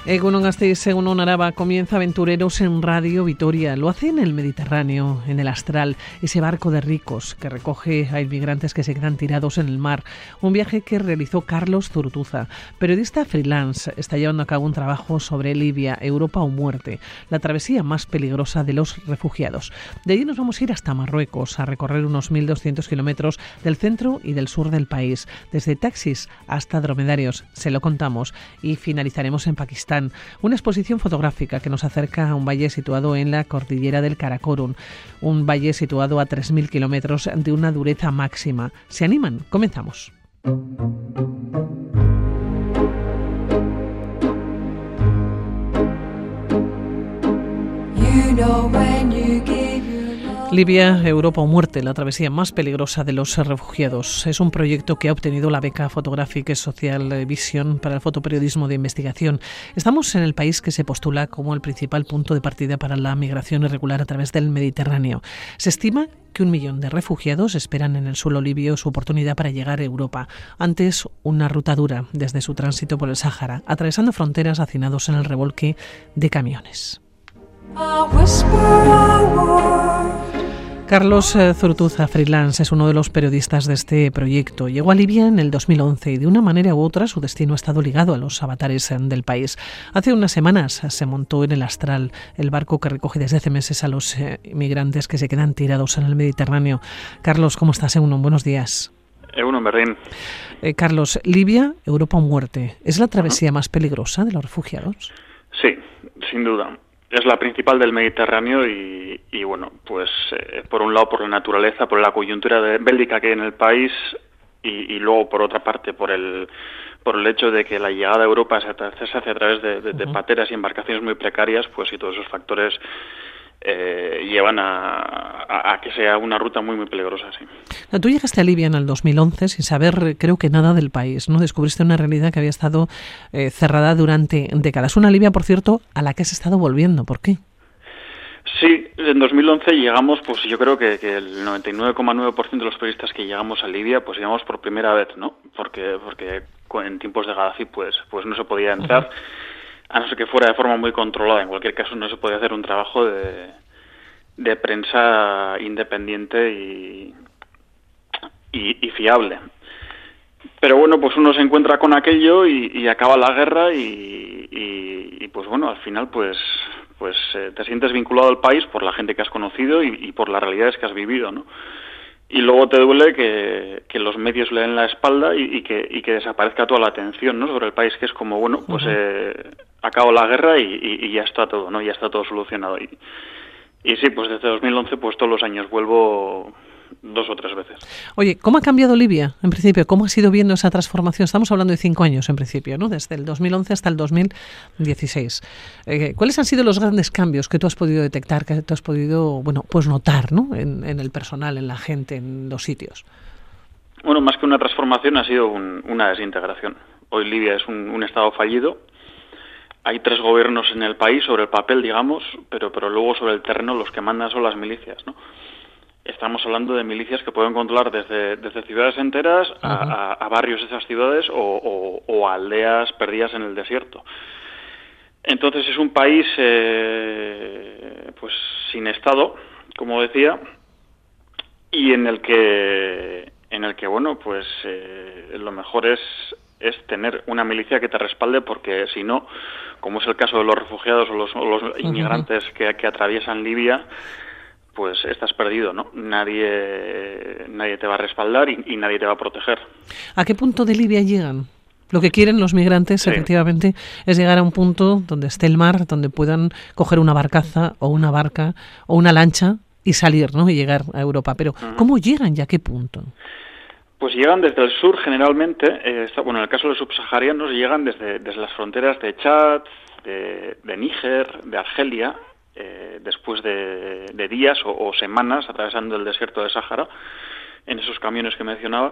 Egunon Gasteiz, Egunon Araba, comienza Aventureros en Radio Vitoria. Lo hace en el Mediterráneo, en el Astral, ese barco de ricos que recoge a inmigrantes que se quedan tirados en el mar. Un viaje que realizó Carlos Zurutuza, periodista freelance. Está llevando a cabo un trabajo sobre Libia, Europa o muerte, la travesía más peligrosa de los refugiados. De allí nos vamos a ir hasta Marruecos, a recorrer unos 1.200 kilómetros del centro y del sur del país, desde taxis hasta dromedarios, se lo contamos, y finalizaremos en Pakistán. Una exposición fotográfica que nos acerca a un valle situado en la cordillera del Karakorum, un valle situado a 3.000 kilómetros de una dureza máxima. ¿Se animan? Comenzamos. Libia, Europa o muerte, la travesía más peligrosa de los refugiados. Es un proyecto que ha obtenido la beca Photographic Social Vision para el fotoperiodismo de investigación. Estamos en el país que se postula como el principal punto de partida para la migración irregular a través del Mediterráneo. Se estima que 1 millón de refugiados esperan en el suelo libio su oportunidad para llegar a Europa. Antes, una ruta dura desde su tránsito por el Sáhara, atravesando fronteras hacinados en el remolque de camiones. Carlos Zurutuza, freelance, es uno de los periodistas de este proyecto. Llegó a Libia en el 2011 y de una manera u otra su destino ha estado ligado a los avatares del país. Hace unas semanas se montó en el Astral, el barco que recoge desde hace meses a los inmigrantes que se quedan tirados en el Mediterráneo. Carlos, ¿cómo estás? Egunon, buenos días. Egunon, Berrín. Carlos, Libia, Europa o muerte, ¿es la travesía más peligrosa de los refugiados? Sí, sin duda. Es la principal del Mediterráneo y bueno, pues por un lado por la naturaleza, por la coyuntura bélica que hay en el país y luego por otra parte por el hecho de que la llegada a Europa se hace a través de pateras y embarcaciones muy precarias, pues y todos esos factores llevan a que sea una ruta muy muy peligrosa, sí. Tú llegaste a Libia en el 2011 sin saber, creo que nada del país, ¿no? Descubriste una realidad que había estado cerrada durante décadas. Una Libia, por cierto, a la que has estado volviendo. ¿Por qué? Sí, en 2011 llegamos, pues yo creo que el 99,9% de los periodistas que llegamos a Libia, pues llegamos por primera vez, ¿no? Porque en tiempos de Gaddafi, pues no se podía entrar. A no ser que fuera de forma muy controlada. En cualquier caso, no se podía hacer un trabajo de prensa independiente y fiable. Pero bueno, pues uno se encuentra con aquello y acaba la guerra y pues bueno, al final pues te sientes vinculado al país por la gente que has conocido y por las realidades que has vivido, ¿no? Y luego te duele que los medios le den la espalda y que desaparezca toda la atención, ¿no?, sobre el país, que es como, bueno, pues acabó la guerra y ya está todo, ¿no? Ya está todo solucionado. Y sí, pues desde 2011, pues todos los años vuelvo 2 o 3 veces. Oye, ¿cómo ha cambiado Libia, en principio? ¿Cómo ha sido viendo esa transformación? Estamos hablando de 5 años, en principio, ¿no? Desde el 2011 hasta el 2016. ¿Cuáles han sido los grandes cambios que tú has podido detectar, que tú has podido, bueno, pues notar, ¿no?, en el personal, en la gente, en los sitios? Bueno, más que una transformación ha sido una desintegración. Hoy Libia es un estado fallido. Hay 3 gobiernos en el país sobre el papel, digamos, pero luego sobre el terreno los que mandan son las milicias, ¿no? Estamos hablando de milicias que pueden controlar desde ciudades enteras a barrios de esas ciudades o a aldeas perdidas en el desierto. Entonces es un país pues sin Estado, como decía, y en el que bueno, pues lo mejor es tener una milicia que te respalde, porque si no, como es el caso de los refugiados o los inmigrantes que atraviesan Libia, pues estás perdido, ¿no? Nadie te va a respaldar y nadie te va a proteger. ¿A qué punto de Libia llegan? Lo que quieren los migrantes, sí, efectivamente, es llegar a un punto donde esté el mar, donde puedan coger una barcaza o una barca o una lancha y salir, ¿no?, y llegar a Europa. Pero ¿cómo llegan y a qué punto? Pues llegan desde el sur generalmente. Bueno, en el caso de los subsaharianos llegan desde las fronteras de Chad, de Níger, de Argelia, después de días o semanas atravesando el desierto de Sáhara en esos camiones que mencionabas,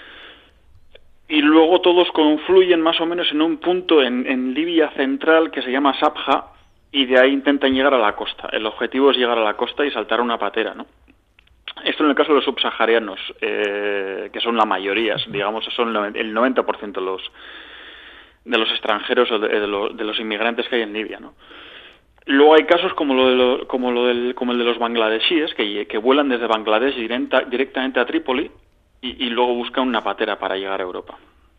y luego todos confluyen más o menos en un punto en Libia central que se llama Sabha, y de ahí intentan llegar a la costa. El objetivo es llegar a la costa y saltar una patera, ¿no? Esto en el caso de los subsaharianos, que son la mayoría, digamos, son el 90% los extranjeros o de los inmigrantes que hay en Libia, ¿no? Luego hay casos como el de los bangladesíes que vuelan desde Bangladesh directamente a Trípoli y luego buscan una patera para llegar a Europa.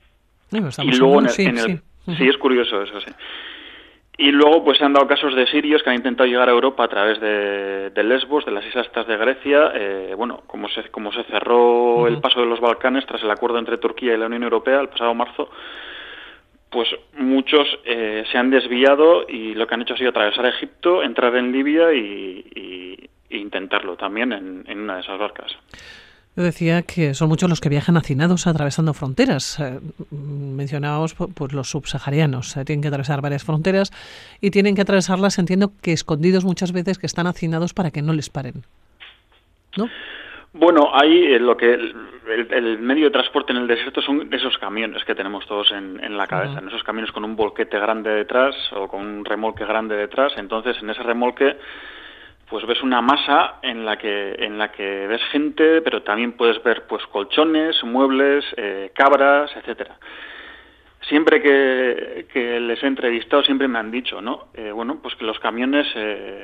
Y luego sí, es curioso eso, sí. Y luego pues se han dado casos de sirios que han intentado llegar a Europa a través de Lesbos, de las islas estas de Grecia. Como se cerró el paso de los Balcanes tras el acuerdo entre Turquía y la Unión Europea el pasado marzo, pues muchos se han desviado y lo que han hecho ha sido atravesar Egipto, entrar en Libia y intentarlo también en una de esas barcas. Yo decía que son muchos los que viajan hacinados atravesando fronteras. Mencionaos pues los subsaharianos. Tienen que atravesar varias fronteras y tienen que atravesarlas, entiendo que escondidos muchas veces, que están hacinados para que no les paren, ¿no? Bueno, hay el medio de transporte en el desierto son esos camiones que tenemos todos en la cabeza, en esos camiones con un volquete grande detrás o con un remolque grande detrás. Entonces, en ese remolque pues ves una masa en la que ves gente, pero también puedes ver pues colchones, muebles, cabras, etcétera. Siempre que les he entrevistado siempre me han dicho, ¿no? Pues que los camioneros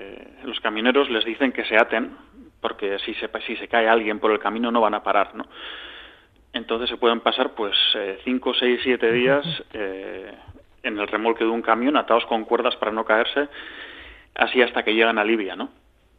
les dicen que se aten, porque si se cae alguien por el camino no van a parar, ¿no? Entonces se pueden pasar pues 5, 6, 7 días en el remolque de un camión atados con cuerdas para no caerse, así hasta que llegan a Libia, ¿no?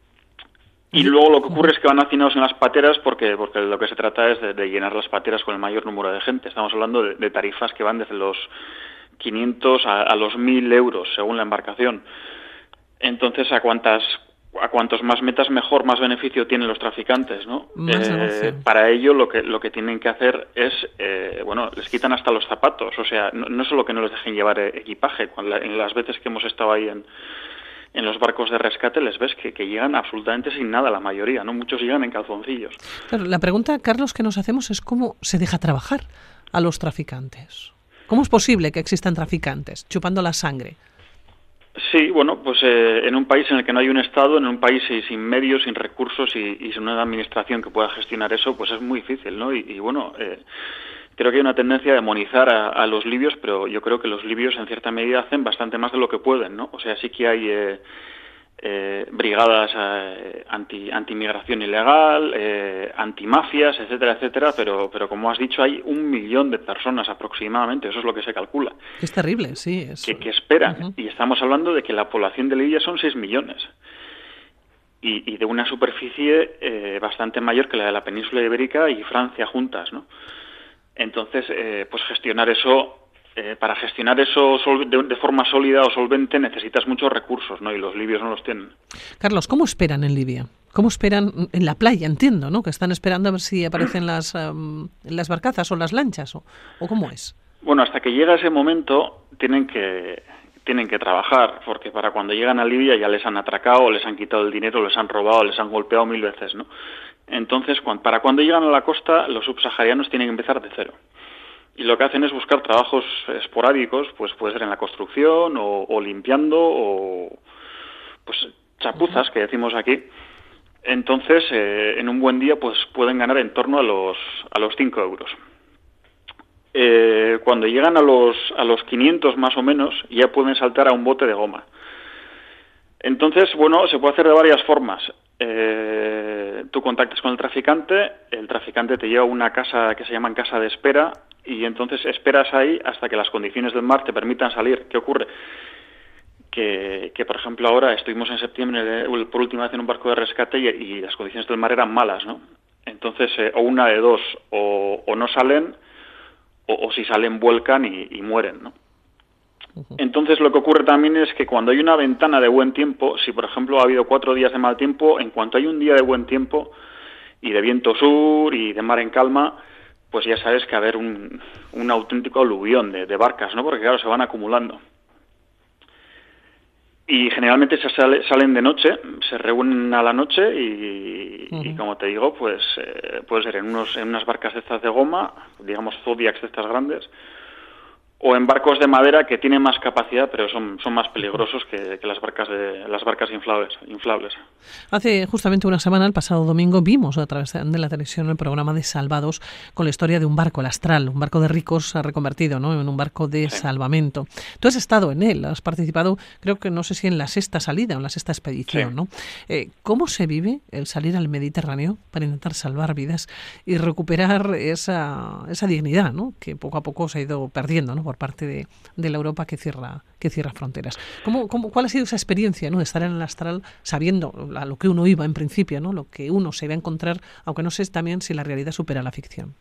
Y luego lo que ocurre es que van hacinados en las pateras porque lo que se trata es de llenar las pateras con el mayor número de gente. Estamos hablando de tarifas que van desde los 500 a los 1.000 euros según la embarcación. Entonces, a cuantos más metas mejor, más beneficio tienen los traficantes, ¿no? Para ello lo que tienen que hacer es, les quitan hasta los zapatos. O sea, no solo que no les dejen llevar equipaje. En las veces que hemos estado ahí en los barcos de rescate les ves que llegan absolutamente sin nada la mayoría, ¿no? Muchos llegan en calzoncillos. Claro, la pregunta, Carlos, que nos hacemos es cómo se deja trabajar a los traficantes. ¿Cómo es posible que existan traficantes chupando la sangre? Sí, pues en un país en el que no hay un Estado, en un país sin medios, sin recursos y sin una administración que pueda gestionar eso, pues es muy difícil, ¿no? Creo que hay una tendencia a demonizar a los libios, pero yo creo que los libios en cierta medida hacen bastante más de lo que pueden, ¿no? O sea, sí que hay brigadas anti-inmigración ilegal, antimafias, etcétera, etcétera, pero como has dicho, hay 1 millón de personas aproximadamente, eso es lo que se calcula. Es terrible, sí. Que esperan, y estamos hablando de que la población de Libia son 6 millones. Y de una superficie bastante mayor que la de la península ibérica y Francia juntas, ¿no? Entonces, pues gestionar eso, para gestionar eso de forma sólida o solvente necesitas muchos recursos, ¿no? Y los libios no los tienen. Carlos, ¿cómo esperan en Libia? ¿Cómo esperan en la playa? Entiendo, ¿no? Que están esperando a ver si aparecen las barcazas o las lanchas, o ¿cómo es? Bueno, hasta que llega ese momento tienen que trabajar, porque para cuando llegan a Libia ya les han atracado, les han quitado el dinero, les han robado, les han golpeado 1000 veces, ¿no? Entonces, para cuando llegan a la costa, los subsaharianos tienen que empezar de cero. Y lo que hacen es buscar trabajos esporádicos, pues puede ser en la construcción o limpiando o pues chapuzas, que decimos aquí. Entonces, en un buen día, pues pueden ganar en torno a los 5 euros. Cuando llegan a los 500 más o menos, ya pueden saltar a un bote de goma. Entonces, se puede hacer de varias formas. Tú contactas con el traficante te lleva a una casa que se llama casa de espera y entonces esperas ahí hasta que las condiciones del mar te permitan salir. ¿Qué ocurre? Que por ejemplo ahora estuvimos en septiembre por última vez en un barco de rescate y las condiciones del mar eran malas, ¿no? Entonces o una de dos, o no salen o si salen vuelcan y mueren, ¿no? Entonces lo que ocurre también es que cuando hay una ventana de buen tiempo, si por ejemplo ha habido 4 días de mal tiempo, en cuanto hay un día de buen tiempo y de viento sur y de mar en calma, pues ya sabes que va a haber un auténtico aluvión de barcas, ¿no? Porque claro, se van acumulando. Y generalmente salen de noche, se reúnen a la noche y como te digo, pues puede ser en unas barcas de estas de goma, digamos Zodiacs de estas grandes, o en barcos de madera que tienen más capacidad, pero son más peligrosos que las barcas inflables. Hace justamente una semana, el pasado domingo, vimos a través de la televisión el programa de Salvados con la historia de un barco, el Astral, un barco de ricos reconvertido, ¿no?, en un barco de salvamento. Tú has estado en él, has participado, creo que no sé si en la sexta salida o en la sexta expedición, ¿no? ¿Cómo se vive el salir al Mediterráneo para intentar salvar vidas y recuperar esa dignidad, ¿no?, que poco a poco se ha ido perdiendo, ¿no?, por parte de la Europa que cierra fronteras? ¿Cuál ha sido esa experiencia, ¿no?, de estar en el Astral sabiendo a lo que uno iba en principio, ¿no?, lo que uno se iba a encontrar, aunque no sé también si la realidad supera la ficción?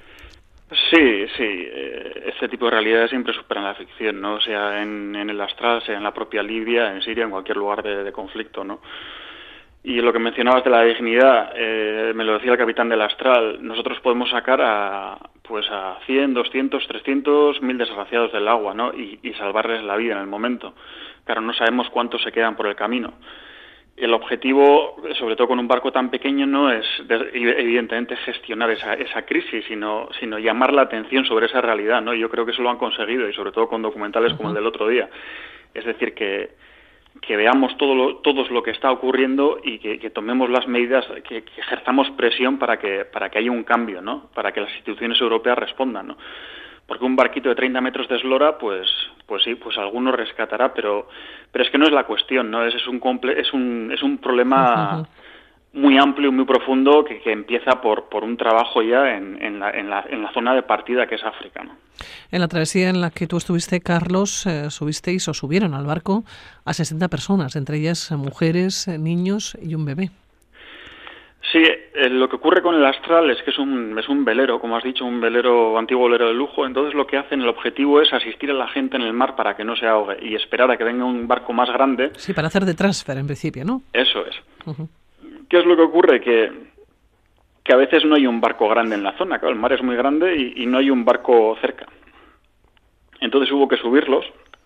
Sí, este tipo de realidades siempre superan la ficción, ¿no? Sea en el Astral, sea en la propia Libia, en Siria, en cualquier lugar de conflicto, ¿no? Y lo que mencionabas de la dignidad, me lo decía el capitán del Astral, nosotros podemos sacar a 100, 200, 300, 1000 desgraciados del agua, ¿no? Y salvarles la vida en el momento. Claro, no sabemos cuántos se quedan por el camino. El objetivo, sobre todo con un barco tan pequeño, no es evidentemente gestionar esa crisis, sino llamar la atención sobre esa realidad, ¿no? Yo creo que eso lo han conseguido, y sobre todo con documentales como el del otro día. Es decir, que veamos todos lo que está ocurriendo y que tomemos las medidas, que ejerzamos presión para que haya un cambio, ¿no? Para que las instituciones europeas respondan, ¿no? Porque un barquito de 30 metros de eslora, pues sí, pues alguno rescatará, pero es que no es la cuestión, ¿no? Es un problema muy amplio y muy profundo que empieza por un trabajo ya en la zona de partida, que es África, ¿no? En la travesía en la que tú estuviste, Carlos, subieron al barco a 60 personas, entre ellas mujeres, niños y un bebé. Sí, lo que ocurre con el Astral es que es un velero, como has dicho, un antiguo velero de lujo. Entonces lo que hacen, el objetivo es asistir a la gente en el mar para que no se ahogue y esperar a que venga un barco más grande. Sí, para hacer de transfer en principio, ¿no? Eso es. ¿Qué es lo que ocurre? Que a veces no hay un barco grande en la zona, claro, el mar es muy grande y no hay un barco cerca. Entonces hubo que subirlos.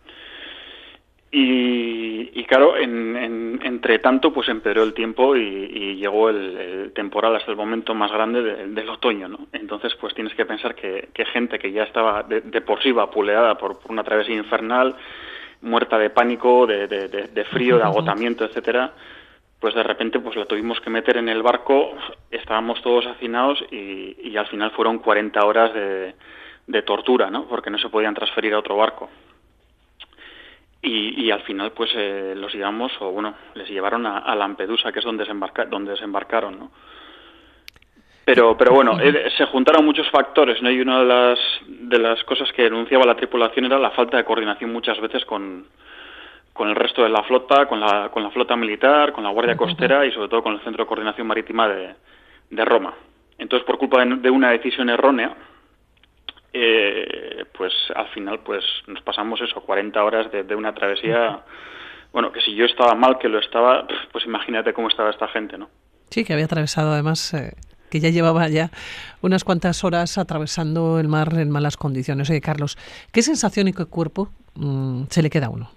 Y claro, entre tanto, pues empeoró el tiempo y llegó el temporal hasta el momento más grande del otoño, ¿no? Entonces, pues tienes que pensar que gente que ya estaba de por sí vapuleada por una travesía infernal, muerta de pánico, de frío, de agotamiento, etcétera, pues de repente pues la tuvimos que meter en el barco, estábamos todos hacinados y al final fueron 40 horas de tortura, ¿no? Porque no se podían transferir a otro barco. Y al final pues los llevamos, les llevaron a Lampedusa, que es donde desembarcaron, ¿no? Pero bueno, se juntaron muchos factores, ¿no? Y una de las cosas que denunciaba la tripulación era la falta de coordinación muchas veces con el resto de la flota, con la flota militar, con la Guardia Costera y sobre todo con el Centro de Coordinación Marítima de Roma. Entonces, por culpa de una decisión errónea, pues al final pues nos pasamos 40 horas de una travesía. Bueno, que si yo estaba mal, que lo estaba, pues imagínate cómo estaba esta gente, ¿no? Sí, que había atravesado además, que ya llevaba unas cuantas horas atravesando el mar en malas condiciones. Oye, Carlos, ¿qué sensación y qué cuerpo se le queda a uno?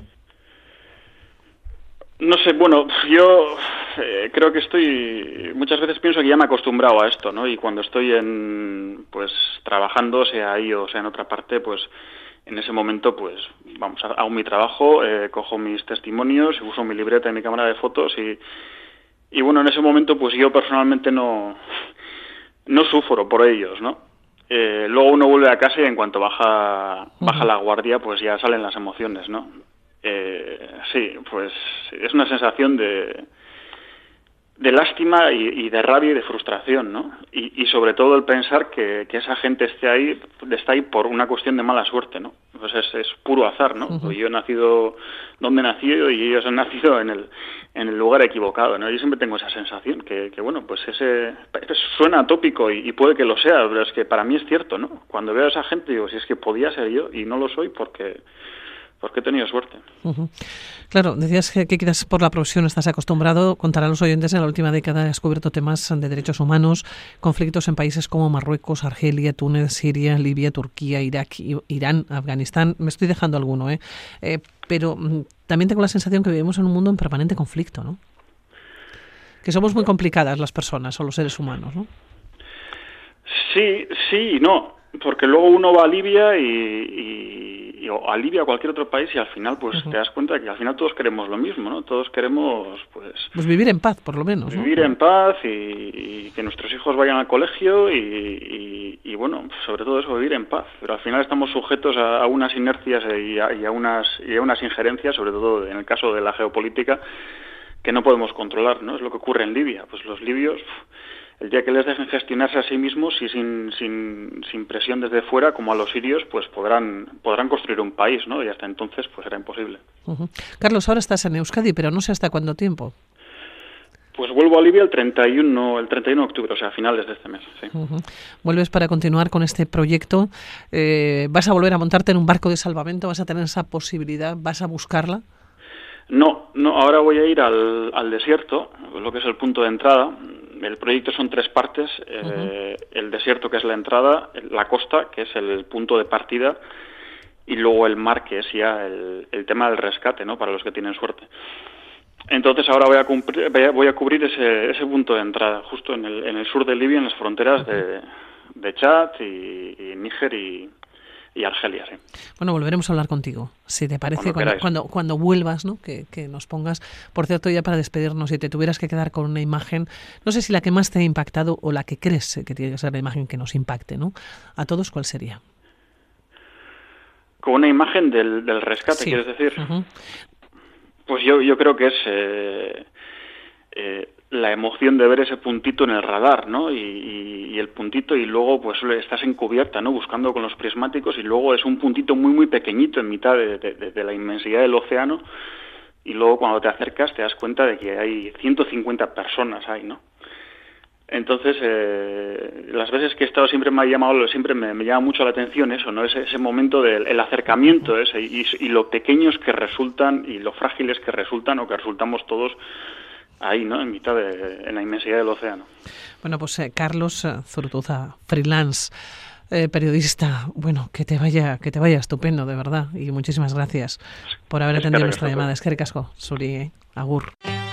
No sé, bueno, yo creo que muchas veces pienso que ya me he acostumbrado a esto, ¿no? Y cuando estoy trabajando, sea ahí o sea en otra parte, pues en ese momento, pues hago mi trabajo, cojo mis testimonios, uso mi libreta y mi cámara de fotos y bueno, en ese momento, pues yo personalmente no sufro por ellos, ¿no? Luego uno vuelve a casa y en cuanto baja la guardia, pues ya salen las emociones, ¿no? Sí, pues es una sensación de lástima y de rabia y de frustración, ¿no? Y sobre todo el pensar que esa gente está ahí por una cuestión de mala suerte, ¿no? Pues es puro azar, ¿no? Pues yo he nacido donde he nacido y ellos han nacido en el lugar equivocado, ¿no? Yo siempre tengo esa sensación que bueno, pues suena atópico y puede que lo sea, pero es que para mí es cierto, ¿no? Cuando veo a esa gente digo, si es que podía ser yo y no lo soy porque he tenido suerte. Claro, decías que quizás por la profesión estás acostumbrado. Contar a los oyentes, en la última década has descubierto temas de derechos humanos, conflictos en países como Marruecos, Argelia, Túnez, Siria, Libia, Turquía, Irak, Irán, Afganistán. Me estoy dejando alguno, pero también tengo la sensación que vivimos en un mundo en permanente conflicto, ¿no? Que somos muy complicadas las personas o los seres humanos, ¿no? Sí y no. Porque luego uno va a Libia o a Libia o a cualquier otro país y al final pues te das cuenta que al final todos queremos lo mismo, ¿no? Todos queremos pues vivir en paz, por lo menos, ¿no? Vivir en paz y que nuestros hijos vayan al colegio y bueno, sobre todo eso, vivir en paz. Pero al final estamos sujetos a unas inercias y a unas injerencias, sobre todo en el caso de la geopolítica, que no podemos controlar, ¿no? Es lo que ocurre en Libia. Pues los libios, el día que les dejen gestionarse a sí mismos y sin presión desde fuera, como a los sirios, pues podrán construir un país, ¿no? Y hasta entonces pues será imposible. Uh-huh. Carlos, ahora estás en Euskadi, pero no sé hasta cuánto tiempo. Pues vuelvo a Libia el 31 de octubre, o sea, a finales de este mes. Sí. Uh-huh. Vuelves para continuar con este proyecto. ¿Vas a volver a montarte en un barco de salvamento? ¿Vas a tener esa posibilidad? ¿Vas a buscarla? No, ahora voy a ir al desierto, lo que es el punto de entrada. El proyecto son 3 partes, el desierto, que es la entrada, la costa, que es el punto de partida, y luego el mar, que es ya el tema del rescate, ¿no? Para los que tienen suerte. Entonces ahora voy a cubrir ese punto de entrada, justo en el sur de Libia, en las fronteras de Chad y Níger y Argelia, sí. Bueno, volveremos a hablar contigo, si te parece, cuando vuelvas, ¿no? Que nos pongas. Por cierto, ya para despedirnos, si te tuvieras que quedar con una imagen, no sé si la que más te ha impactado o la que crees que tiene que ser la imagen que nos impacte, ¿no? A todos, ¿cuál sería? Con una imagen del rescate, sí. ¿Quieres decir? Uh-huh. Pues yo creo que es la emoción de ver ese puntito en el radar, ¿no? Y el puntito, y luego pues estás encubierta, ¿no? Buscando con los prismáticos, y luego es un puntito muy muy pequeñito en mitad de la inmensidad del océano, y luego cuando te acercas te das cuenta de que hay 150 personas ahí, ¿no? Entonces, las veces que he estado siempre me llama mucho la atención eso, ¿no? Ese momento del acercamiento ese y lo pequeños que resultan y lo frágiles que resultan o que resultamos todos ahí, ¿no? En mitad en la inmensidad del océano. Bueno, pues Carlos Zurutuza, freelance, periodista, bueno, que te vaya estupendo, de verdad, y muchísimas gracias por haber atendido nuestra llamada. Eskerrik asko, zuri, agur.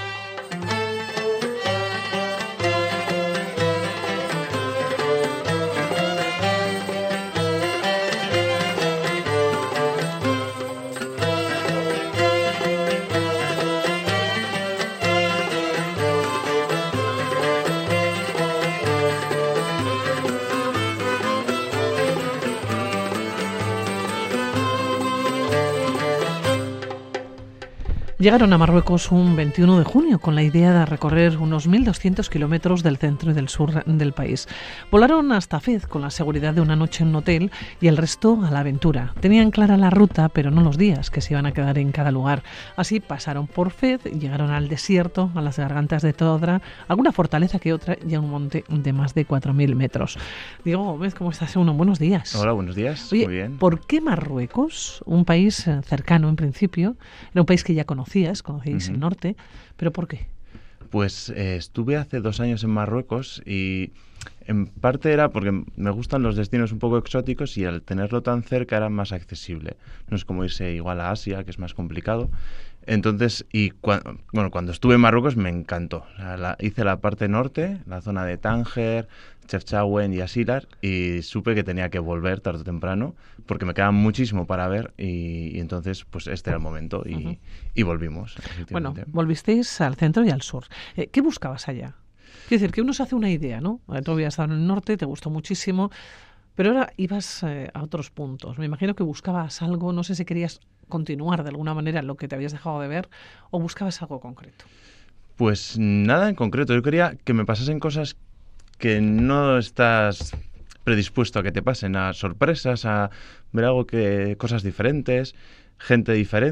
Llegaron a Marruecos un 21 de junio con la idea de recorrer unos 1.200 kilómetros del centro y del sur del país. Volaron hasta Fez con la seguridad de una noche en un hotel y el resto a la aventura. Tenían clara la ruta, pero no los días que se iban a quedar en cada lugar. Así pasaron por Fez, llegaron al desierto, a las gargantas de Todra, alguna fortaleza que otra y a un monte de más de 4.000 metros. Diego Gómez, ¿cómo estás? Buenos días. Hola, buenos días. Oye, muy bien. ¿Por qué Marruecos, un país cercano en principio, era un país que ya conocíais el norte, pero ¿por qué? Pues estuve hace 2 años en Marruecos y en parte era porque me gustan los destinos un poco exóticos y al tenerlo tan cerca era más accesible. No es como irse igual a Asia, que es más complicado. Entonces, cuando estuve en Marruecos me encantó. O sea, hice la parte norte, la zona de Tánger, Chefchaouen y Asilar, y supe que tenía que volver tarde o temprano porque me quedaba muchísimo para ver y entonces pues este era el momento y volvimos. Bueno, volvisteis al centro y al sur. ¿Qué buscabas allá? Quiero decir, que uno se hace una idea, ¿no? Tú habías estado en el norte, te gustó muchísimo, pero ahora ibas a otros puntos. Me imagino que buscabas algo, no sé si querías continuar de alguna manera lo que te habías dejado de ver o buscabas algo concreto. Pues nada en concreto. Yo quería que me pasasen cosas que no estás predispuesto a que te pasen, a sorpresas, a ver cosas diferentes, gente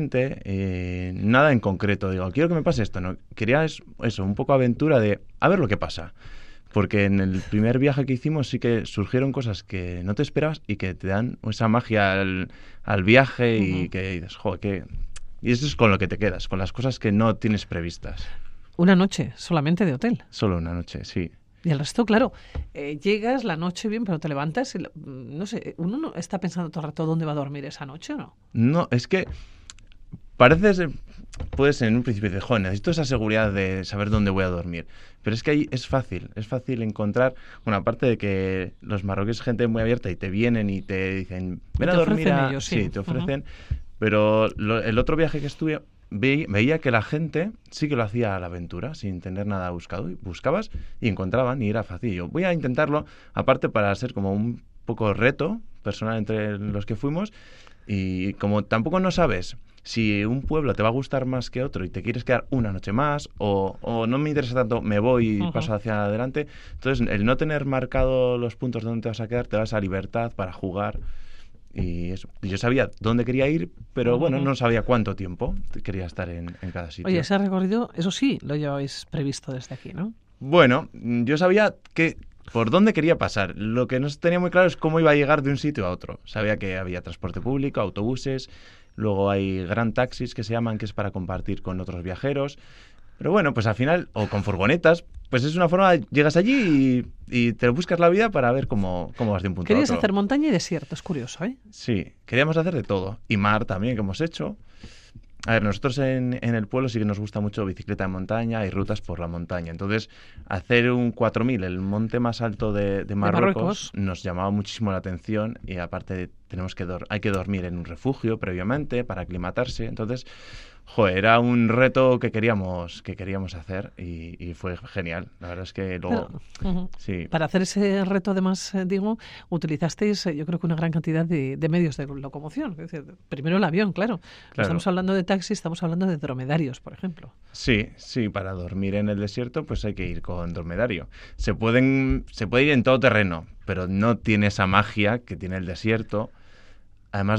diferente, nada en concreto. Digo, quiero que me pase esto, ¿no? Quería eso, un poco aventura de a ver lo que pasa. Porque en el primer viaje que hicimos sí que surgieron cosas que no te esperabas y que te dan esa magia al viaje y que dices, joder, y eso es con lo que te quedas, con las cosas que no tienes previstas. ¿Una noche solamente de hotel? Solo una noche, sí. Y el resto, claro, llegas la noche bien, pero te levantas y, no sé, uno no está pensando todo el rato dónde va a dormir esa noche, ¿o no? No, es que parece puedes en un principio decir, joder, necesito esa seguridad de saber dónde voy a dormir. Pero es que ahí es fácil encontrar, bueno, aparte de que los marroquíes es gente muy abierta y te vienen y te dicen, ven a dormir ellos, sí. Sí, te ofrecen, pero el otro viaje que estuve veía que la gente sí que lo hacía a la aventura, sin tener nada buscado. Y buscabas y encontraban y era fácil. Yo voy a intentarlo, aparte para ser como un poco reto personal entre los que fuimos, y como tampoco no sabes si un pueblo te va a gustar más que otro y te quieres quedar una noche más o no me interesa tanto, me voy y paso hacia adelante. Entonces, el no tener marcado los puntos donde te vas a quedar, te das a libertad para jugar. Y eso. Yo sabía dónde quería ir, pero bueno, no sabía cuánto tiempo quería estar en cada sitio. Oye, ese recorrido, eso sí, lo llevabais previsto desde aquí, ¿no? Bueno, yo sabía que por dónde quería pasar. Lo que no tenía muy claro es cómo iba a llegar de un sitio a otro. Sabía que había transporte público, autobuses, luego hay gran taxis que se llaman, que es para compartir con otros viajeros. Pero bueno, pues al final, o con furgonetas, pues es una forma, llegas allí y te buscas la vida para ver cómo vas de un punto a otro. Querías hacer montaña y desierto, es curioso, ¿eh? Sí, queríamos hacer de todo. Y mar también, que hemos hecho. A ver, nosotros en el pueblo sí que nos gusta mucho bicicleta de montaña y rutas por la montaña. Entonces, hacer un 4000, el monte más alto de Marruecos, nos llamaba muchísimo la atención y aparte hay que dormir en un refugio previamente para aclimatarse. Entonces, era un reto que queríamos hacer y fue genial. La verdad es que luego... sí. Para hacer ese reto, además, digo, utilizasteis, yo creo que una gran cantidad de medios de locomoción. Es decir, primero el avión, claro. Estamos hablando de taxis, estamos hablando de dromedarios, por ejemplo. Sí, para dormir en el desierto pues hay que ir con dromedario. Se puede ir en todo terreno, pero no tiene esa magia que tiene el desierto. Además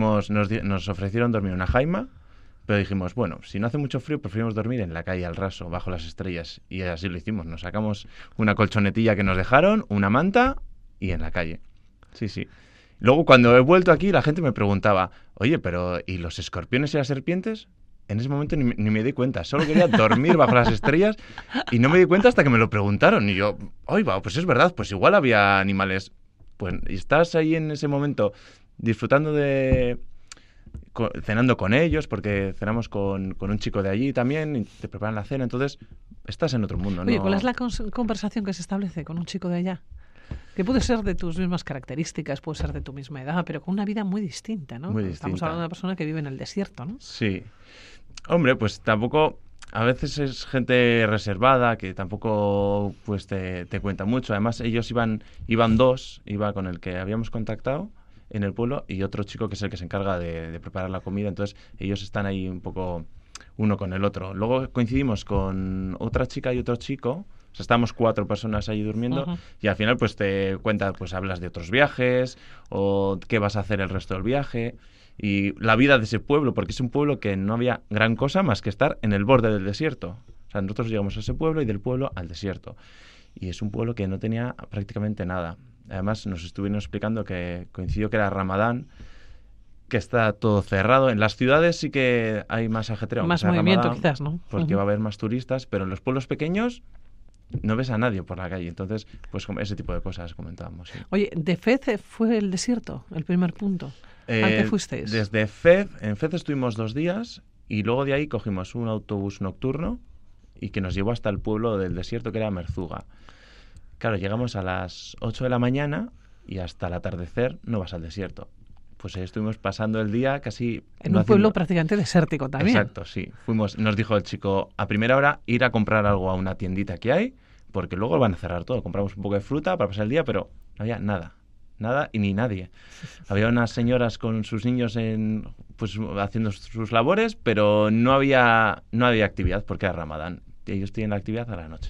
nos ofrecieron dormir en una jaima, pero dijimos, bueno, si no hace mucho frío, preferimos dormir en la calle al raso, bajo las estrellas. Y así lo hicimos. Nos sacamos una colchonetilla que nos dejaron, una manta y en la calle. Sí. Luego, cuando he vuelto aquí, la gente me preguntaba, oye, pero ¿y los escorpiones y las serpientes? En ese momento ni me di cuenta. Solo quería dormir bajo las estrellas y no me di cuenta hasta que me lo preguntaron. Y yo, pues es verdad, pues igual había animales. Pues y estás ahí en ese momento disfrutando cenando con ellos, porque cenamos con un chico de allí también, y te preparan la cena, entonces estás en otro mundo. Oye, ¿cuál es la conversación que se establece con un chico de allá? Que puede ser de tus mismas características, puede ser de tu misma edad, pero con una vida muy distinta, ¿no? Muy distinta. Estamos hablando de una persona que vive en el desierto, ¿no? Sí. Hombre, pues tampoco... A veces es gente reservada que tampoco pues te cuenta mucho. Además, ellos iban dos, iba con el que habíamos contactado en el pueblo y otro chico que es el que se encarga de preparar la comida. Entonces ellos están ahí un poco uno con el otro. Luego coincidimos con otra chica y otro chico. O sea, estábamos 4 personas allí durmiendo y al final pues te cuenta, pues hablas de otros viajes o qué vas a hacer el resto del viaje y la vida de ese pueblo, porque es un pueblo que no había gran cosa más que estar en el borde del desierto. O sea, nosotros llegamos a ese pueblo y del pueblo al desierto. Y es un pueblo que no tenía prácticamente nada. Además, nos estuvieron explicando que coincidió que era Ramadán, que está todo cerrado. En las ciudades sí que hay más ajetreo. Más movimiento, Ramadán, quizás, ¿no? Porque va a haber más turistas, pero en los pueblos pequeños no ves a nadie por la calle. Entonces, pues ese tipo de cosas comentábamos. Sí. Oye, ¿de Fez fue el desierto, el primer punto? ¿A qué fuisteis? Desde Fez, en Fez estuvimos 2 días y luego de ahí cogimos un autobús nocturno y que nos llevó hasta el pueblo del desierto que era Merzuga. Claro, llegamos a las 8 de la mañana y hasta el atardecer no vas al desierto. Pues ahí estuvimos pasando el día casi... En un pueblo prácticamente desértico también. Exacto, sí. Nos dijo el chico, a primera hora ir a comprar algo a una tiendita que hay, porque luego van a cerrar todo. Compramos un poco de fruta para pasar el día, pero no había nada y ni nadie. Había unas señoras con sus niños pues haciendo sus labores, pero no había actividad porque era Ramadán. Ellos tienen la actividad a la noche.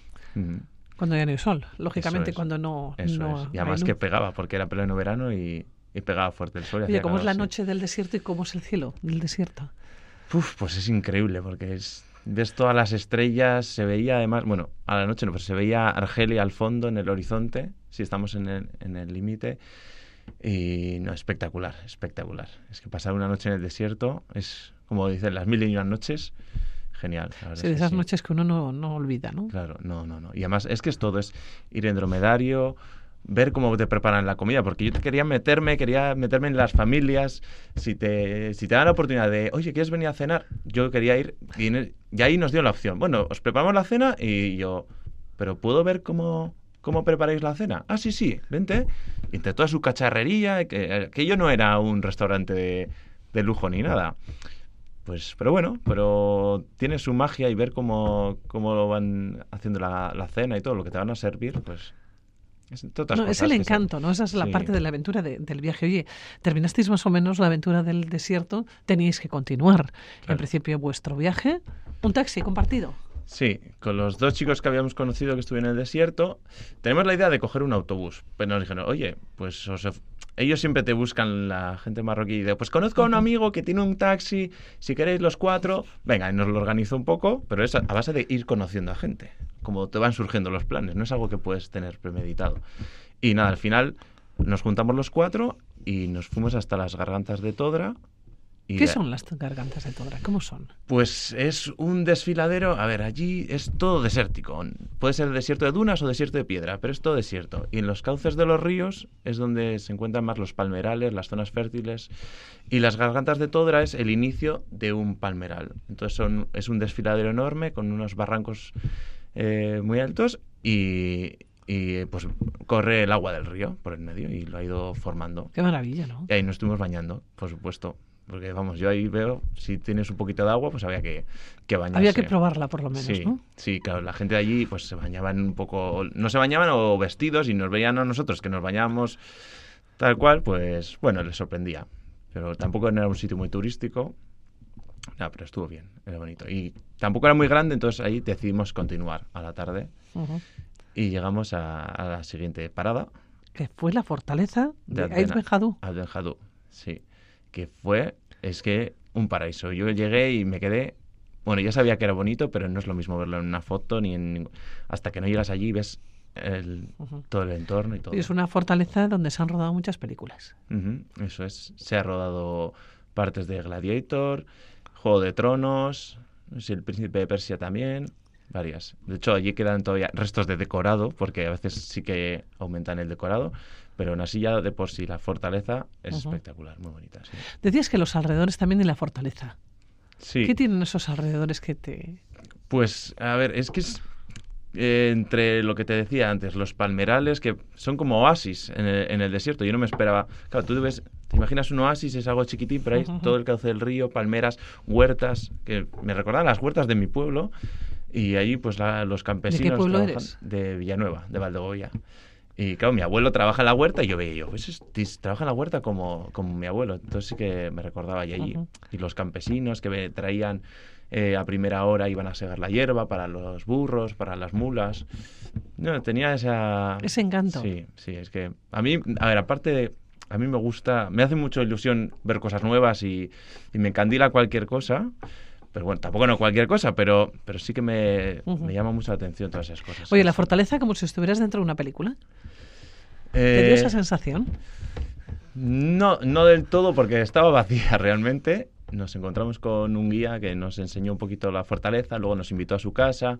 Cuando ya no hay sol, lógicamente cuando no... Eso es. Y además que pegaba, porque era pleno verano y pegaba fuerte el sol. Oye, ¿cómo es la noche del desierto y cómo es el cielo del desierto? Pues es increíble, porque ves todas las estrellas, se veía además, bueno, a la noche no, pero se veía Argelia al fondo en el horizonte, si estamos en el límite, y no, espectacular. Es que pasar una noche en el desierto es, como dicen, las 1001 noches, genial. Sí, de esas noches que uno no olvida, ¿no? Claro, no. Y además es que es todo, es ir en dromedario, ver cómo te preparan la comida, porque yo quería meterme en las familias. Si te dan la oportunidad de, oye, ¿quieres venir a cenar? Yo quería ir, y ahí nos dio la opción. Bueno, os preparamos la cena y yo, ¿pero puedo ver cómo preparáis la cena? Ah, sí, vente. Y entre toda su cacharrería, que yo no era un restaurante de lujo ni nada. Pues, pero tiene su magia, y ver cómo lo van haciendo la cena y todo lo que te van a servir, pues... Es el encanto, ¿no? Esa es la parte de la aventura del viaje. Oye, terminasteis más o menos la aventura del desierto, teníais que continuar. Claro. En principio, vuestro viaje, un taxi compartido. Sí, con los 2 chicos que habíamos conocido que estuvieron en el desierto, tenemos la idea de coger un autobús. Pero nos dijeron, oye, pues ellos siempre te buscan, la gente marroquí, y pues conozco a un amigo que tiene un taxi, si queréis los 4, venga, y nos lo organizo un poco, pero es a base de ir conociendo a gente, como te van surgiendo los planes, no es algo que puedes tener premeditado. Y nada, al final nos juntamos los 4 y nos fuimos hasta las Gargantas de Todra. ¿Qué son las Gargantas de Todra? ¿Cómo son? Pues es un desfiladero. A ver, allí es todo desértico. Puede ser desierto de dunas o desierto de piedra, pero es todo desierto. Y en los cauces de los ríos es donde se encuentran más los palmerales, las zonas fértiles. Y las Gargantas de Todra es el inicio de un palmeral. Entonces es un desfiladero enorme con unos barrancos muy altos y pues corre el agua del río por el medio y lo ha ido formando. Qué maravilla, ¿no? Y ahí nos estuvimos bañando, por supuesto. Porque, vamos, yo ahí veo, si tienes un poquito de agua, pues había que bañarse. Había que probarla, por lo menos, sí, ¿no? Sí, claro, la gente de allí pues se bañaban un poco, no se bañaban o vestidos, y nos veían a nosotros que nos bañábamos tal cual, pues, bueno, les sorprendía. Pero tampoco era un sitio muy turístico. No, pero estuvo bien, era bonito. Y tampoco era muy grande, entonces ahí decidimos continuar a la tarde. Uh-huh. Y llegamos a la siguiente parada. Que fue la fortaleza de Ait Ben Haddou. Ait Ben Haddou, sí. Que es que un paraíso. Yo llegué y me quedé... Bueno, ya sabía que era bonito, pero no es lo mismo verlo en una foto hasta que no llegas allí y ves todo el entorno y todo. Y es una fortaleza donde se han rodado muchas películas. Uh-huh, eso es. Se ha rodado partes de Gladiator, Juego de Tronos, no sé, El Príncipe de Persia también, varias. De hecho, allí quedan todavía restos de decorado, porque a veces sí que aumentan el decorado. Pero aún así, ya de por sí, la fortaleza es espectacular, muy bonita. Sí. Decías que los alrededores también de la fortaleza. Sí. ¿Qué tienen esos alrededores que te...? Pues, a ver, es que es entre lo que te decía antes, los palmerales, que son como oasis en el desierto. Yo no me esperaba... Claro, te imaginas un oasis, es algo chiquitín, pero hay todo el cauce del río, palmeras, huertas, que me recordaban las huertas de mi pueblo. Y allí, pues, los campesinos... ¿De qué pueblo eres? De Villanueva, de Valdegoya. Y claro, mi abuelo trabaja en la huerta y yo veía, pues trabaja en la huerta como mi abuelo. Entonces sí que me recordaba allí. Y los campesinos que traían a primera hora, iban a segar la hierba para los burros, para las mulas. No, tenía ese encanto. Sí, es que a mí, a ver, aparte, a mí me hace mucha ilusión ver cosas nuevas y me encandila cualquier cosa. Pero bueno, tampoco no cualquier cosa, pero sí que me llama mucho la atención todas esas cosas. Oye, la fortaleza como si estuvieras dentro de una película. ¿Te dio esa sensación? No del todo, porque estaba vacía realmente. Nos encontramos con un guía que nos enseñó un poquito la fortaleza, luego nos invitó a su casa,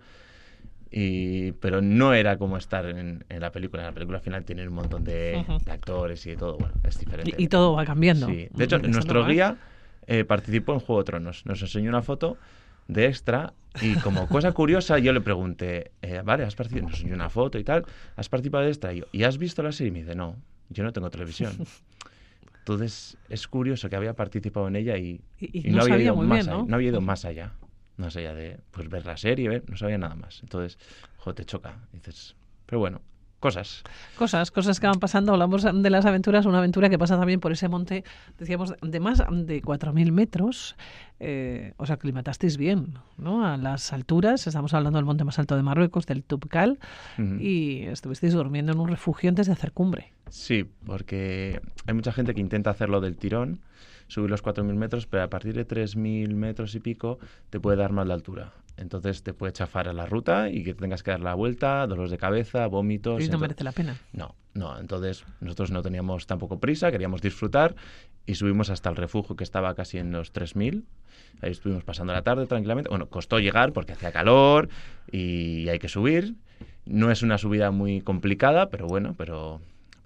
pero no era como estar en la película. En la película al final tienen un montón de actores y de todo. Bueno, es diferente. Y todo va cambiando. Sí. De hecho, nuestro guía participó en Juego de Tronos. Nos enseñó una foto de extra y como cosa curiosa yo le pregunté, vale, has participado, nos enseñó una foto y tal, ¿has participado de extra? Y has visto la serie? Y me dice, no, yo no tengo televisión. Entonces es curioso que había participado en ella y no había ido más allá, no había ido más allá de pues ver la serie, no sabía nada más. Entonces, te choca, dices, pero bueno. Cosas que van pasando. Hablamos de las aventuras, una aventura que pasa también por ese monte, decíamos, de más de 4.000 metros. Os aclimatasteis bien, ¿no? A las alturas, estamos hablando del monte más alto de Marruecos, del Toubkal, y estuvisteis durmiendo en un refugio antes de hacer cumbre. Sí, porque hay mucha gente que intenta hacerlo del tirón, subir los 4.000 metros, pero a partir de 3.000 metros y pico te puede dar más la altura. Entonces te puede chafar a la ruta y que tengas que dar la vuelta, dolores de cabeza, vómitos... ¿Y no merece la pena? No. Entonces nosotros no teníamos tampoco prisa, queríamos disfrutar y subimos hasta el refugio que estaba casi en los 3.000. Ahí estuvimos pasando la tarde tranquilamente. Bueno, costó llegar porque hacía calor y hay que subir. No es una subida muy complicada, pero bueno, pero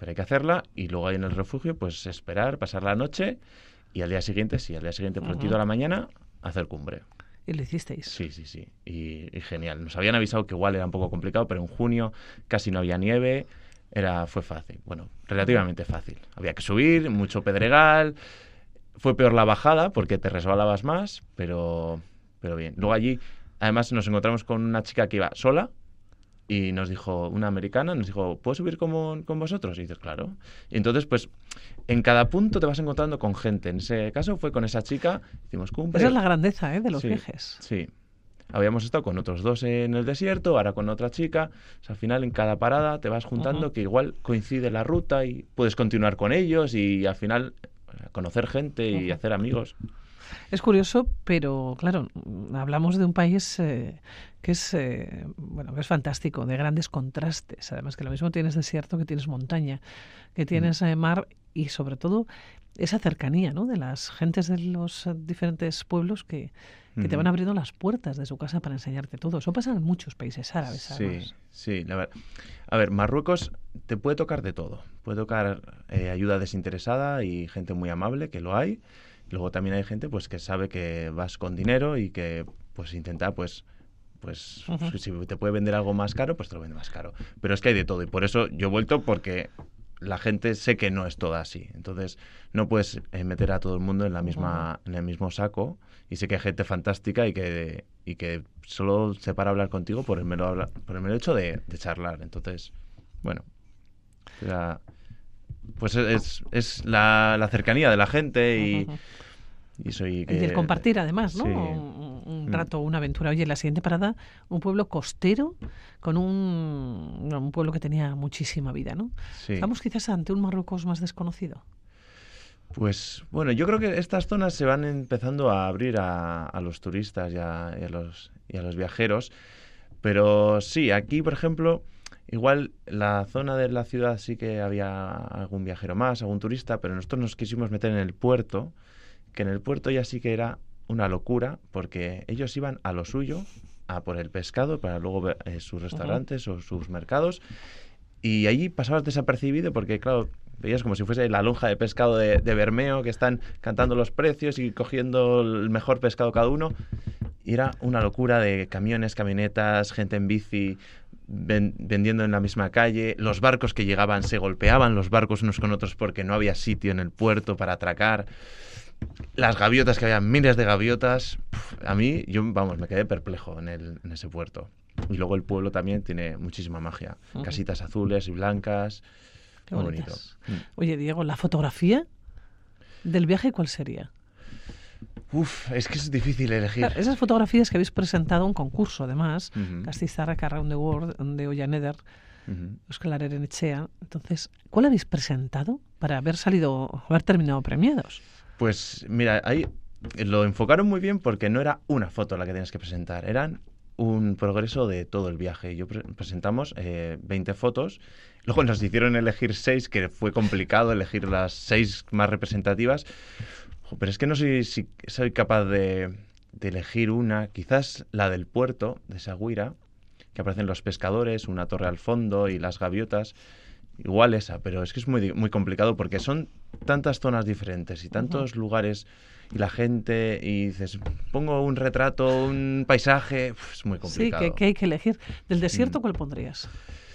pero hay que hacerla y luego ahí en el refugio pues esperar, pasar la noche y al día siguiente, prontito a la mañana, hacer cumbre. ¿Y lo hicisteis? Sí. Y genial. Nos habían avisado que igual era un poco complicado, pero en junio casi no había nieve. Fue fácil. Bueno, relativamente fácil. Había que subir, mucho pedregal. Fue peor la bajada porque te resbalabas más, pero bien. Luego allí, además, nos encontramos con una chica que iba sola y nos dijo, una americana, nos dijo, ¿puedo subir con vosotros? Y dices, claro. Y entonces, pues, en cada punto te vas encontrando con gente. En ese caso fue con esa chica, hicimos cumbre. Esa es la grandeza, de los viajes. Sí. Habíamos estado con otros 2 en el desierto, ahora con otra chica. O sea, al final, en cada parada te vas juntando, que igual coincide la ruta y puedes continuar con ellos y al final conocer gente y hacer amigos. Es curioso, pero claro, hablamos de un país que es fantástico, de grandes contrastes. Además que lo mismo tienes desierto que tienes montaña, que tienes mar y sobre todo esa cercanía, ¿no?, de las gentes de los diferentes pueblos que te van abriendo las puertas de su casa para enseñarte todo. Eso pasa en muchos países árabes, además. Sí. A ver, Marruecos te puede tocar de todo. Puede tocar ayuda desinteresada y gente muy amable, que lo hay. Luego también hay gente pues que sabe que vas con dinero y que pues intenta si te puede vender algo más caro, pues te lo vende más caro. Pero es que hay de todo y por eso yo he vuelto porque la gente sé que no es toda así. Entonces no puedes meter a todo el mundo en el mismo saco y sé que hay gente fantástica y que solo se para a hablar contigo por el mero hecho de charlar. Entonces, bueno, pues es la cercanía de la gente y el compartir, además, ¿no? Sí. Un rato, una aventura. Oye, la siguiente parada, un pueblo costero con un pueblo que tenía muchísima vida, ¿no? Sí. Estamos quizás ante un Marruecos más desconocido. Pues bueno, yo creo que estas zonas se van empezando a abrir a los turistas y a los viajeros, pero sí, aquí, por ejemplo, igual la zona de la ciudad sí que había algún viajero más, algún turista, pero nosotros nos quisimos meter en el puerto, que en el puerto ya sí que era una locura, porque ellos iban a lo suyo, a por el pescado, para luego ver sus restaurantes o sus mercados, y allí pasabas desapercibido porque, claro, veías como si fuese la lonja de pescado de Bermeo, que están cantando los precios y cogiendo el mejor pescado cada uno, y era una locura de camiones, camionetas, gente en bici, vendiendo en la misma calle. Los barcos que llegaban se golpeaban los barcos unos con otros porque no había sitio en el puerto para atracar. Las gaviotas, que había miles de gaviotas. Yo me quedé perplejo en ese puerto. Y luego el pueblo también tiene muchísima magia. Casitas azules y blancas. Qué muy bonitas. bonito. Oye, Diego, ¿la fotografía del viaje cuál sería? Es que es difícil elegir. Claro, esas fotografías que habéis presentado un concurso, además, Gastizarrak Around the World, de Ollaneder, Euskal Etxea. Entonces, ¿cuál habéis presentado para haber terminado premiados? Pues mira, ahí lo enfocaron muy bien porque no era una foto la que tienes que presentar, eran un progreso de todo el viaje. Presentamos 20 fotos, luego nos hicieron elegir 6, que fue complicado elegir las 6 más representativas, pero es que no sé si soy capaz de elegir una, quizás la del puerto de Saguira, que aparecen los pescadores, una torre al fondo y las gaviotas. Igual esa, pero es que es muy, muy complicado porque son tantas zonas diferentes y tantos lugares y la gente, y dices, pongo un retrato, un paisaje, es muy complicado. Sí, que hay que elegir. ¿Del desierto cuál pondrías?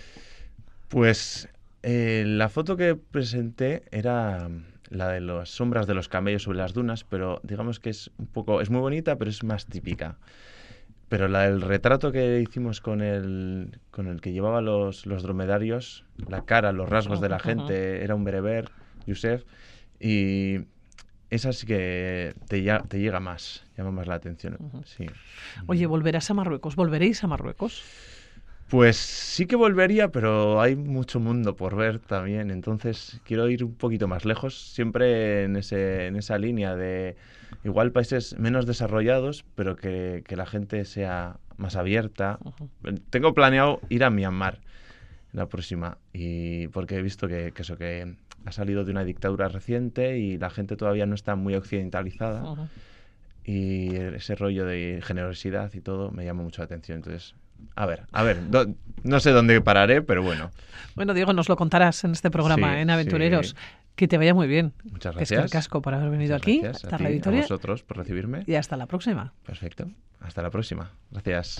Pues la foto que presenté era la de las sombras de los camellos sobre las dunas, pero digamos que es muy bonita, pero es más típica. Pero el retrato que hicimos con el que llevaba los dromedarios, la cara, los rasgos de la gente, era un bereber, Youssef, y esa sí que te llega más, llama más la atención. Sí. Oye, ¿volveréis a Marruecos? Pues sí que volvería, pero hay mucho mundo por ver también, entonces quiero ir un poquito más lejos, siempre en esa línea de igual países menos desarrollados, pero que la gente sea más abierta. Tengo planeado ir a Myanmar la próxima, y porque he visto que ha salido de una dictadura reciente y la gente todavía no está muy occidentalizada. Y ese rollo de generosidad y todo me llama mucho la atención. Entonces, A ver, no sé dónde pararé, pero bueno. Bueno, Diego, nos lo contarás en este programa, Sí, en Aventureros. sí. Que te vaya muy bien. Muchas gracias. Es casco por haber venido Muchas aquí, gracias a a dar la ti, Vitoria. a vosotros por recibirme. Y hasta la próxima. Perfecto. Hasta la próxima. Gracias.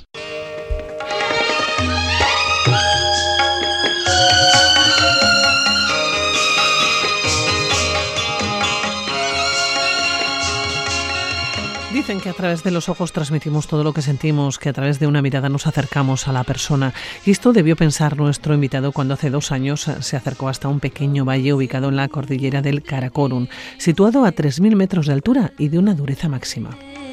Dicen que a través de los ojos transmitimos todo lo que sentimos, que a través de una mirada nos acercamos a la persona. Y esto debió pensar nuestro invitado cuando hace 2 años se acercó hasta un pequeño valle ubicado en la cordillera del Karakorum, situado a 3.000 metros de altura y de una dureza máxima.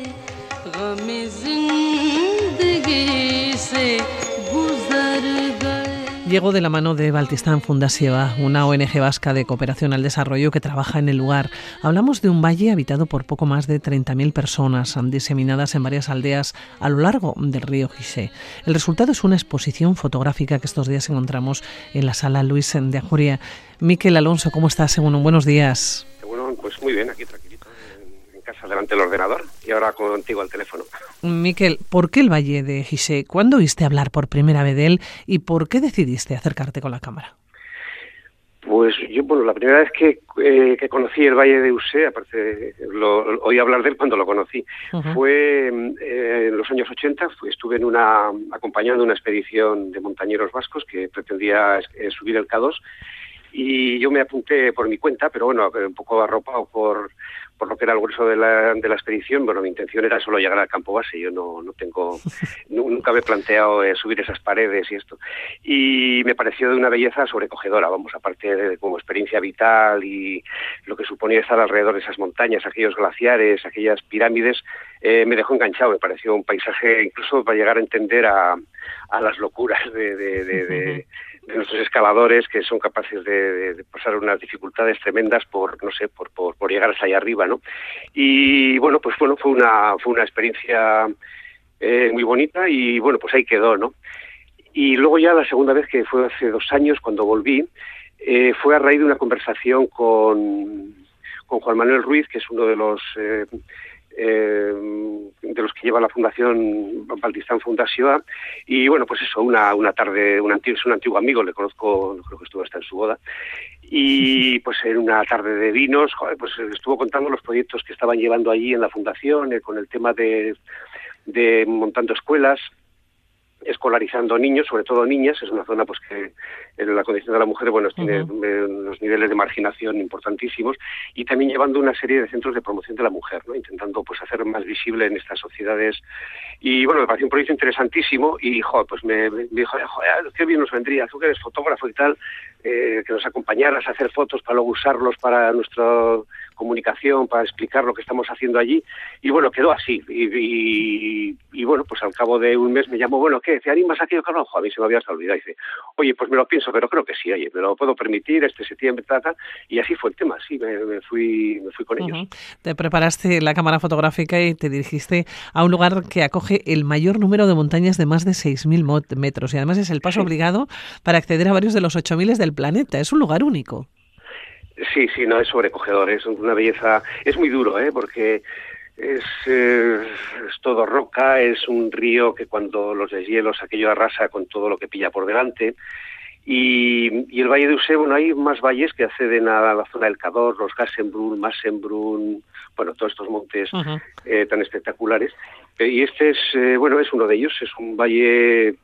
Llegó de la mano de Baltistán Fundazioa, una ONG vasca de cooperación al desarrollo que trabaja en el lugar. Hablamos de un valle habitado por poco más de 30.000 personas, diseminadas en varias aldeas a lo largo del río Gise. El resultado es una exposición fotográfica que estos días encontramos en la sala Luis de Ajuria. Miquel Alonso, ¿cómo estás? Buenos días. Bueno, pues muy bien, aquí tranquilito, en casa delante del ordenador y ahora contigo al teléfono. Miquel, ¿por qué el Valle de Gise? ¿Cuándo oíste hablar por primera vez de él y por qué decidiste acercarte con la cámara? Pues yo, la primera vez que conocí el Valle de Usé, aparte oí hablar de él cuando lo conocí, fue en los años 80, estuve acompañando una expedición de montañeros vascos que pretendía subir el K2 y yo me apunté por mi cuenta, pero bueno, un poco arropado por lo que era el grueso de la expedición. Bueno, mi intención era solo llegar al campo base, yo nunca me he planteado subir esas paredes y esto. Y me pareció de una belleza sobrecogedora, aparte de como experiencia vital y lo que suponía estar alrededor de esas montañas, aquellos glaciares, aquellas pirámides, me dejó enganchado, me pareció un paisaje incluso para llegar a entender a las locuras de nuestros escaladores, que son capaces de pasar unas dificultades tremendas por llegar hasta allá arriba, ¿no? Y fue una experiencia muy bonita y pues ahí quedó, ¿no? Y luego ya la segunda vez, que fue hace 2 años cuando volví, fue a raíz de una conversación con Juan Manuel Ruiz, que es uno de los que lleva la Fundación Baltistán Fundazioa, y una tarde, es un antiguo amigo, le conozco, creo que estuvo hasta en su boda, y pues en una tarde de vinos, estuvo contando los proyectos que estaban llevando allí en la fundación, con el tema de montando escuelas, escolarizando niños, sobre todo niñas. Es una zona que en la condición de la mujer tiene unos niveles de marginación importantísimos, y también llevando una serie de centros de promoción de la mujer, ¿no? Intentando hacer más visible en estas sociedades. Y me pareció un proyecto interesantísimo y me dijo, qué bien nos vendría, tú que eres fotógrafo y tal, que nos acompañaras a hacer fotos para luego usarlos para nuestra comunicación, para explicar lo que estamos haciendo allí. Y quedó así. Y al cabo de un mes me llamó, ¿qué? ¿Te animas a aquello? Claro, a mí se me había hasta olvidado. Y dice, oye, pues me lo pienso, pero creo que sí, me lo puedo permitir, septiembre, y así fue el tema, sí, me fui con ellos. Te preparaste la cámara fotográfica y te dirigiste a un lugar que acoge el mayor número de montañas de más de 6.000 metros, y además es el paso obligado para acceder a varios de los 8.000 del planeta. Es un lugar único. Sí, no, es sobrecogedor, es una belleza, es muy duro, porque es todo roca, es un río que cuando los deshielos aquello arrasa con todo lo que pilla por delante, y el Valle de Usé, hay más valles que acceden a la zona del Cador, los Gassenbrunn, Massenbrunn, todos estos montes tan espectaculares, y este es uno de ellos. Es un valle,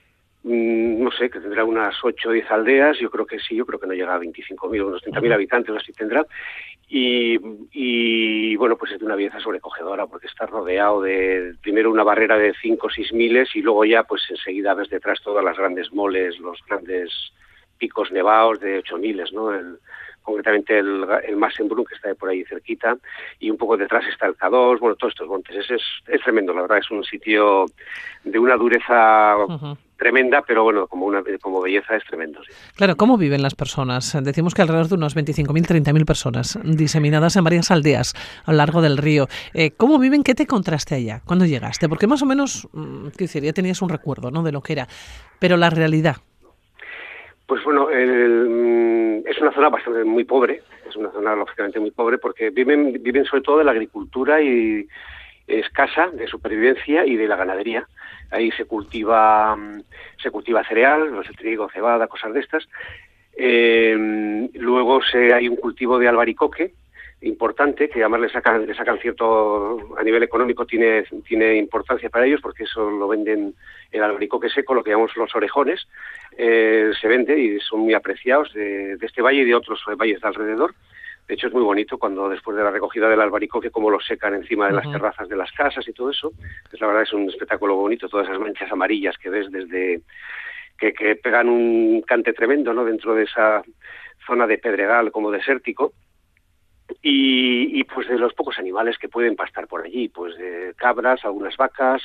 que tendrá unas 8 o 10 aldeas, yo creo que no llega a 25.000, unos 30.000 habitantes, así tendrá, y es de una belleza sobrecogedora, porque está rodeado de, primero, una barrera de 5 o 6 miles, y luego ya, enseguida ves detrás todas las grandes moles, los grandes picos nevados de 8 miles, ¿no? Concretamente el Massenbrunn, que está por ahí cerquita, y un poco detrás está el K2, todos estos montes. Es tremendo, la verdad, es un sitio de una dureza tremenda, pero como belleza es tremendo. Sí. Claro, ¿cómo viven las personas? Decimos que alrededor de unos 25.000, 30.000 personas, diseminadas en varias aldeas a lo largo del río. ¿Cómo viven? ¿Qué te encontraste allá? ¿Cuándo llegaste? Porque más o menos, ya tenías un recuerdo, ¿no?, de lo que era, pero la realidad. Pues es una zona bastante muy pobre, es una zona lógicamente muy pobre, porque viven sobre todo de la agricultura y escasa de supervivencia y de la ganadería. Ahí se cultiva cereal, no sé, trigo, cebada, cosas de estas. Luego hay un cultivo de albaricoque importante, que además le sacan cierto, a nivel económico tiene importancia para ellos, porque eso lo venden, el albaricoque seco, lo que llamamos los orejones, se vende y son muy apreciados de este valle y de otros valles de alrededor. De hecho, es muy bonito cuando después de la recogida del albaricoque, cómo lo secan encima de las terrazas de las casas y todo eso. La verdad es un espectáculo bonito, todas esas manchas amarillas que ves desde que pegan un cante tremendo, ¿no?, dentro de esa zona de pedregal como desértico. Y pues de los pocos animales que pueden pastar por allí, pues de cabras, algunas vacas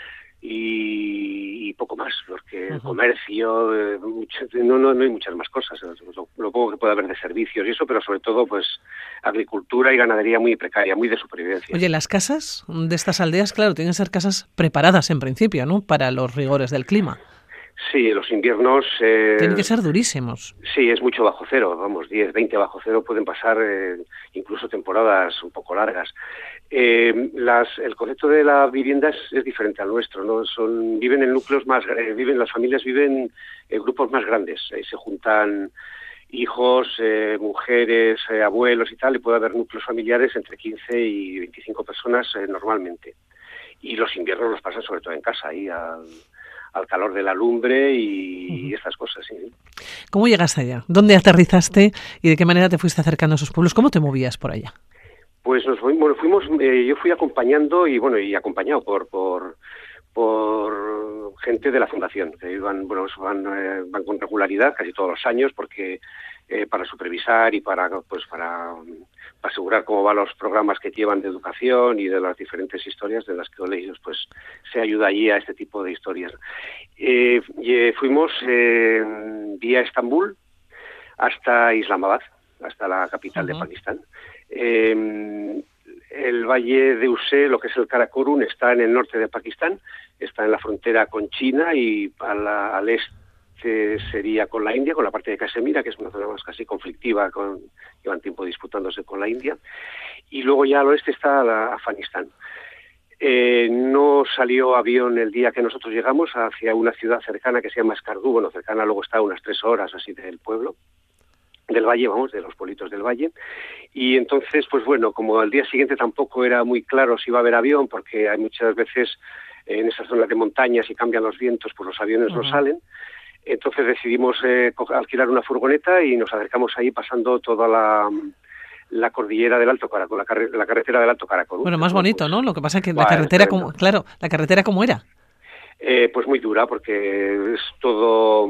y poco más, porque el comercio, no hay muchas más cosas, lo poco que puede haber de servicios y eso, pero sobre todo pues agricultura y ganadería muy precaria, muy de supervivencia. Oye, las casas de estas aldeas, claro, tienen que ser casas preparadas en principio, ¿no?, para los rigores del clima. Sí, los inviernos... tienen que ser durísimos. Sí, es mucho bajo cero, vamos, 10, 20 bajo cero, pueden pasar incluso temporadas un poco largas. El concepto de la vivienda es diferente al nuestro, ¿no? Viven en núcleos las familias viven en grupos más grandes, se juntan hijos, mujeres, abuelos y tal, y puede haber núcleos familiares entre 15 y 25 personas normalmente. Y los inviernos los pasan sobre todo en casa, ahí al calor de la lumbre y estas cosas, sí. ¿Cómo llegaste allá? ¿Dónde aterrizaste y de qué manera te fuiste acercando a esos pueblos? ¿Cómo te movías por allá? Pues fuimos, yo fui acompañando y acompañado por gente de la fundación, que van con regularidad casi todos los años, porque para supervisar y para asegurar cómo van los programas que llevan de educación y de las diferentes historias de las que ellos pues se ayuda allí a este tipo de historias. Fuimos vía Estambul hasta Islamabad, hasta la capital de Pakistán. El valle de Usé, lo que es el Karakorum, está en el norte de Pakistán, está en la frontera con China y al este sería con la India, con la parte de Casemira, que es una zona más casi conflictiva, llevan tiempo disputándose con la India, y luego ya al oeste está Afganistán. No salió avión el día que nosotros llegamos hacia una ciudad cercana que se llama Skardú, cercana luego está a unas 3 horas así del pueblo, del valle, de los pueblitos del valle, y entonces, pues bueno, como al día siguiente tampoco era muy claro si iba a haber avión, porque hay muchas veces en esas zonas de montañas y cambian los vientos, pues los aviones no salen. Entonces decidimos alquilar una furgoneta y nos acercamos ahí pasando toda la cordillera del Alto Karakorum, la carretera del Alto Karakorum. Bueno, más bonito, ¿no? Lo que pasa es que la carretera, la carretera ¿cómo era? Pues muy dura, porque es todo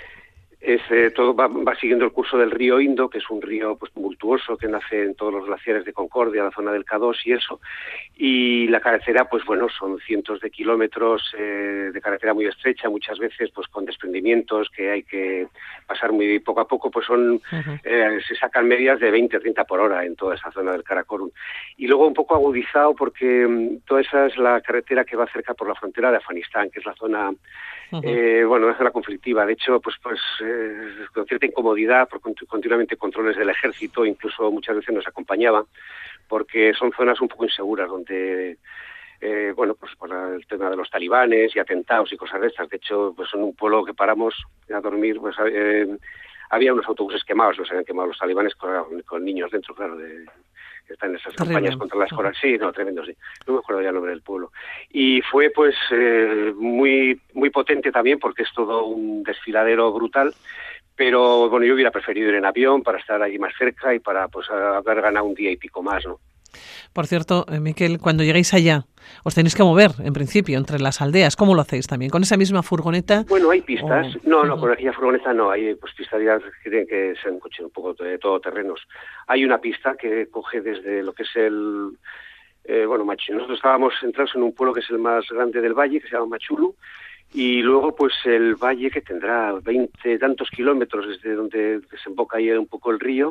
va siguiendo el curso del río Indo, que es un río pues tumultuoso que nace en todos los glaciares de Concordia, la zona del K2 y eso, y la carretera pues bueno, son cientos de kilómetros de carretera muy estrecha, muchas veces pues con desprendimientos que hay que pasar muy poco a poco, pues se sacan medias de 20 o 30 por hora en toda esa zona del Karakorum, y luego un poco agudizado porque toda esa es la carretera que va cerca por la frontera de Afganistán, que es la zona una zona conflictiva. De hecho, pues con cierta incomodidad por continuamente controles del ejército, incluso muchas veces nos acompañaban, porque son zonas un poco inseguras donde pues por el tema de los talibanes y atentados y cosas de estas. De hecho, pues en un pueblo que paramos a dormir, pues había unos autobuses quemados, los habían quemado los talibanes con niños dentro, claro, que están en esas campañas contra las coras. Sí, tremendo, sí. No me acuerdo ya el nombre del pueblo. Y fue pues muy muy potente también, porque es todo un desfiladero brutal, pero bueno, yo hubiera preferido ir en avión para estar allí más cerca y para pues haber ganado un día y pico más, ¿no? Por cierto, Miquel, cuando lleguéis allá, os tenéis que mover, en principio, entre las aldeas. ¿Cómo lo hacéis también? ¿Con esa misma furgoneta? Bueno, hay pistas. No, con aquella furgoneta no. Hay pues pistas ya que tienen que ser un coche un poco de todoterrenos. Hay una pista que coge desde lo que es nosotros estábamos centrados en un pueblo que es el más grande del valle, que se llama Machulu, y luego pues el valle, que tendrá 20 tantos kilómetros desde donde desemboca ahí un poco el río,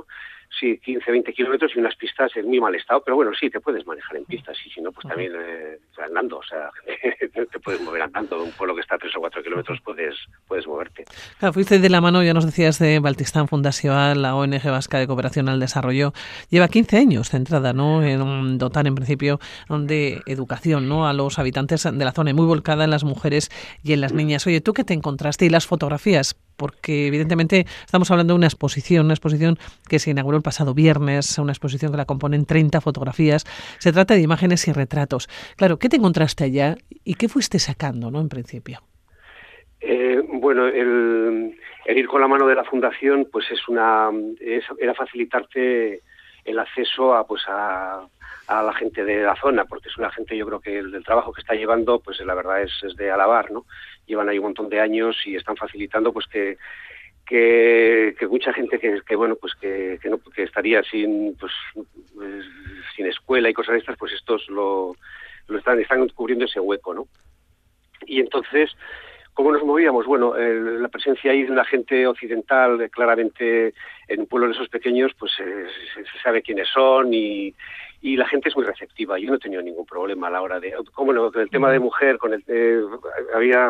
sí, 15, 20 kilómetros y unas pistas en muy mal estado, pero bueno, sí, te puedes manejar en pistas y si no, pues también andando, o sea, te puedes mover andando, un pueblo que está a 3 o 4 kilómetros puedes moverte. Claro, fuiste de la mano, ya nos decías, de Baltistán Fundación, la ONG vasca de cooperación al desarrollo. Lleva 15 años centrada, ¿no?, en dotar en principio de educación, ¿no?, a los habitantes de la zona, y muy volcada en las mujeres y en las niñas. Oye, ¿tú qué te encontraste? Y las fotografías, porque evidentemente estamos hablando de una exposición que se inauguró el pasado viernes, una exposición que la componen 30 fotografías. Se trata de imágenes y retratos. Claro, ¿qué te encontraste allá y qué fuiste sacando, ¿no?, en principio? Bueno, el ir con la mano de la fundación, pues era facilitarte el acceso a la gente de la zona, porque es una gente, yo creo que el trabajo que está llevando, pues la verdad es de alabar, ¿no? Llevan ahí un montón de años y están facilitando, pues que mucha gente que estaría sin escuela y cosas de estas, pues estos lo están cubriendo ese hueco, ¿no? Y entonces, ¿cómo nos movíamos? Bueno, la presencia ahí de una gente occidental, claramente en un pueblo de esos pequeños, pues se sabe quiénes son y la gente es muy receptiva. Yo no he tenido ningún problema a la hora de... Con el tema de mujer, había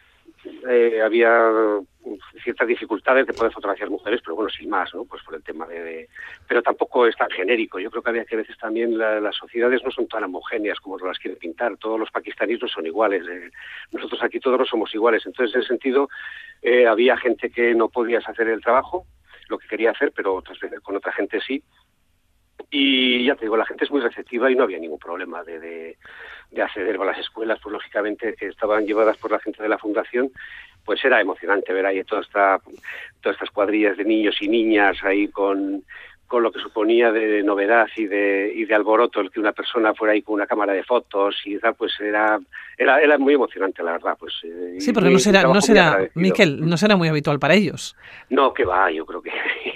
ciertas dificultades de poder fotografiar mujeres, pero bueno, sin más, ¿no? Pues por el tema pero tampoco es tan genérico. Yo creo que había que a veces también las sociedades no son tan homogéneas como las quieren pintar. Todos los pakistaníes no son iguales. Nosotros aquí todos no somos iguales. Entonces, en ese sentido, había gente que no podía hacer el trabajo, lo que quería hacer, pero otras veces con otra gente sí. Y ya te digo, la gente es muy receptiva y no había ningún problema de acceder a las escuelas, pues lógicamente que estaban llevadas por la gente de la fundación, pues era emocionante ver ahí todas estas cuadrillas de niños y niñas ahí con lo que suponía de novedad y de alboroto el que una persona fuera ahí con una cámara de fotos y tal, pues era muy emocionante, la verdad. Pues sí, porque no será Miquel, no será muy habitual para ellos. No, que va, yo creo que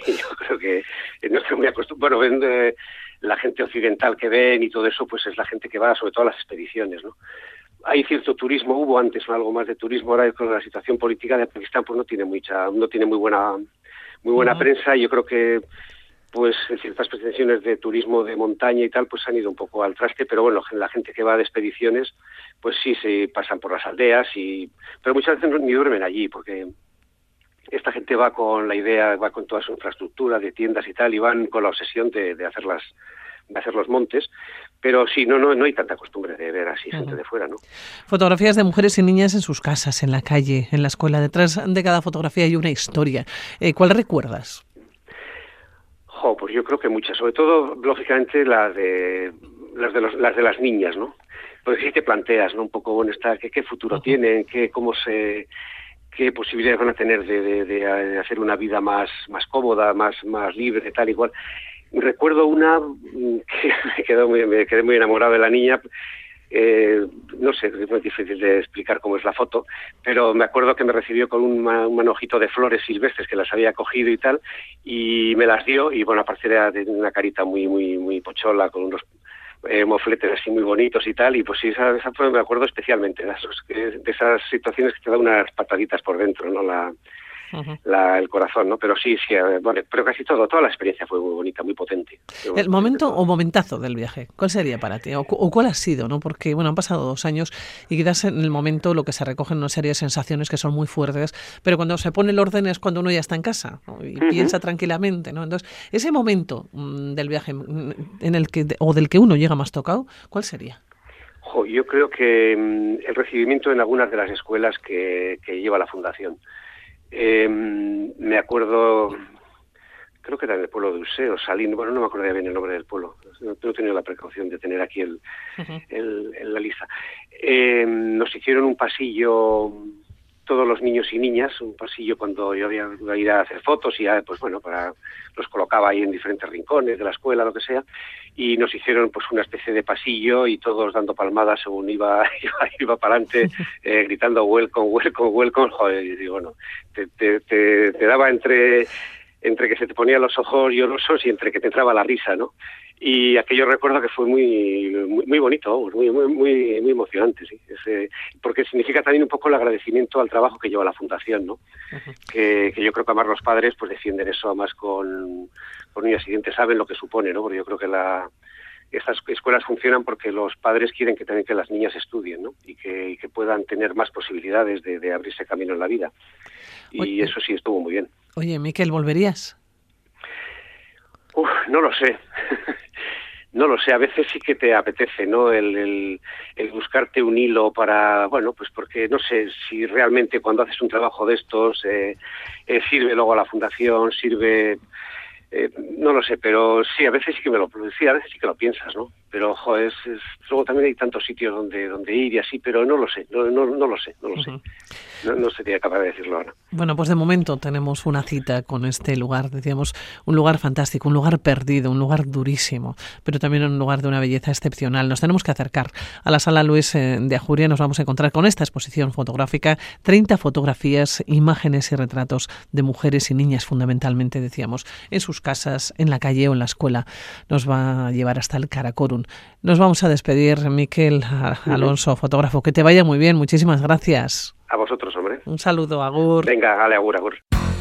no estoy muy acostumbrado. Bueno, la gente occidental que ven y todo eso, pues es la gente que va sobre todo a las expediciones, ¿no? Hay cierto turismo, hubo antes algo más de turismo, ahora con la situación política de Pakistán pues no tiene muy buena prensa, y yo creo que pues ciertas pretensiones de turismo de montaña y tal pues han ido un poco al traste, pero bueno, la gente que va de expediciones pues sí se pasan por las aldeas pero muchas veces ni duermen allí, porque esta gente va con la idea, va con toda su infraestructura de tiendas y tal, y van con la obsesión de hacer los montes, pero sí, no hay tanta costumbre de ver así gente de fuera, ¿no? Fotografías de mujeres y niñas en sus casas, en la calle, en la escuela. Detrás de cada fotografía hay una historia. ¿Cuál recuerdas? Pues yo creo que muchas, sobre todo, lógicamente, las de las niñas, ¿no? Porque sí te planteas, ¿no? Un poco, bueno, qué futuro tienen, qué posibilidades van a tener de hacer una vida más cómoda, más libre, tal y cual. Recuerdo una que me quedé muy enamorado de la niña. No sé, es muy difícil de explicar cómo es la foto, pero me acuerdo que me recibió con un manojito de flores silvestres que las había cogido y tal, y me las dio, y bueno, aparte era de una carita muy muy pochola, con unos mofletes así muy bonitos y tal, y pues sí, esa me acuerdo especialmente de esas situaciones que te dan unas pataditas por dentro, ¿no? El corazón, ¿no? Pero sí, bueno, pero casi toda la experiencia fue muy bonita, muy potente. El momento o momentazo del viaje, ¿cuál sería para ti? ¿O cuál ha sido, no? Porque, bueno, han pasado 2 años y quizás en el momento lo que se recogen una serie de sensaciones que son muy fuertes, pero cuando se pone el orden es cuando uno ya está en casa, ¿no? Y piensa tranquilamente, ¿no? Entonces, ese momento del viaje en el que o del que uno llega más tocado, ¿cuál sería? Yo creo que el recibimiento en algunas de las escuelas que lleva la Fundación. Me acuerdo, creo que era en el pueblo de Useo, Salín, bueno, no me acuerdo bien el nombre del pueblo, no he tenido la precaución de tener aquí la lista. Nos hicieron un pasillo, todos los niños y niñas, un pasillo cuando yo iba a ir a hacer fotos y pues bueno, los colocaba ahí en diferentes rincones de la escuela, lo que sea, y nos hicieron pues una especie de pasillo y todos dando palmadas según iba para adelante, gritando welcome, welcome, welcome, joder, y digo, bueno, te daba entre entre que se te ponían los ojos llorosos y entre que te entraba la risa, ¿no? Y aquello recuerdo que fue muy bonito, muy emocionante, sí. Porque significa también un poco el agradecimiento al trabajo que lleva la Fundación, ¿no? Uh-huh. Que yo creo que además los padres pues defienden eso además con uñas y dientes, saben lo que supone, ¿no? Porque yo creo que estas escuelas funcionan porque los padres quieren que también que las niñas estudien, ¿no? Y que puedan tener más posibilidades de abrirse camino en la vida. Y eso sí estuvo muy bien. Oye, Miquel, ¿volverías? No lo sé. No lo sé, a veces sí que te apetece, ¿no? El buscarte un hilo para, bueno, pues porque no sé si realmente cuando haces un trabajo de estos sirve luego a la fundación, sirve, no lo sé, pero sí, a veces sí que a veces sí que lo piensas, ¿no? Pero, joder, luego también hay tantos sitios donde ir y así, pero no lo sé, no lo sé. Uh-huh. No sería capaz de decirlo ahora. Bueno, pues de momento tenemos una cita con este lugar, decíamos, un lugar fantástico, un lugar perdido, un lugar durísimo, pero también un lugar de una belleza excepcional. Nos tenemos que acercar a la Sala Luis de Ajuria, nos vamos a encontrar con esta exposición fotográfica, 30 fotografías, imágenes y retratos de mujeres y niñas fundamentalmente, decíamos, en sus casas, en la calle o en la escuela. Nos va a llevar hasta el Karakorun. Nos vamos a despedir, Miquel Alonso, fotógrafo. Que te vaya muy bien, muchísimas gracias. A vosotros, hombre. Un saludo, agur. Venga, dale, agur.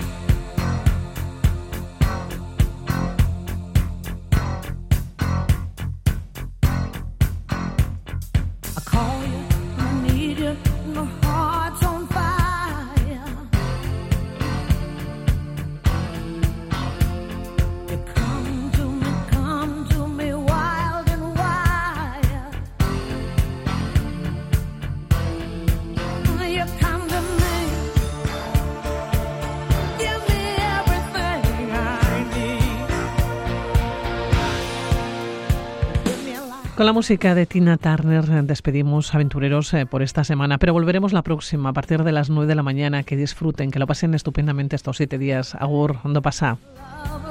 Con la música de Tina Turner despedimos aventureros por esta semana, pero volveremos la próxima a partir de las 9 de la mañana. Que disfruten, que lo pasen estupendamente estos 7 días. Agur, ¿dónde pasa?